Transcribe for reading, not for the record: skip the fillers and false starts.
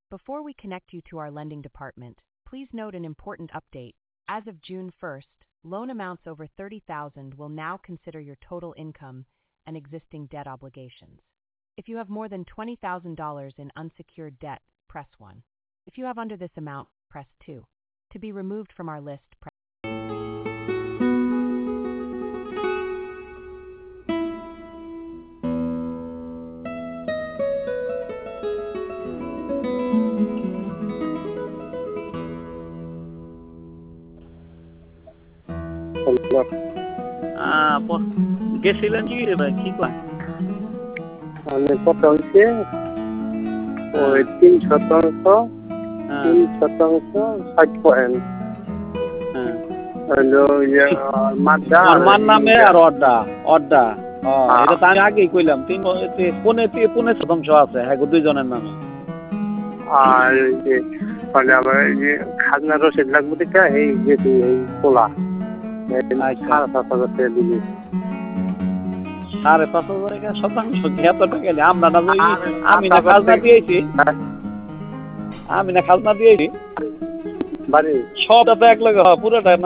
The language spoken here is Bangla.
Before we connect you to our lending department, please note an important update. As of June 1st, loan amounts over $30,000 will now consider your total income and existing debt obligations. If you have more than $20,000 in unsecured debt, press 1. If you have under this amount, press 2. To be removed from our list, press গেছিলেন কি কি কয় আমি কত হচ্ছে ওই 3% 60%। হলো মাদ্দা আমার নামে আর অড্ডা অড্ডা এটা তো আমি আগেই কইলাম 3.5% আছে হ্যাঁ দুইজনের নামে। আর যে মানে আমার যে খাজনা রসিদ লাগবে দেখা এই যে এই পোলা 7,500 দিলি 5,500 শতাংশ এত টাকা আমরা না আমি না খাজনা দিয়েছি বাড়ি সবটা তো এক লগে পুরোটা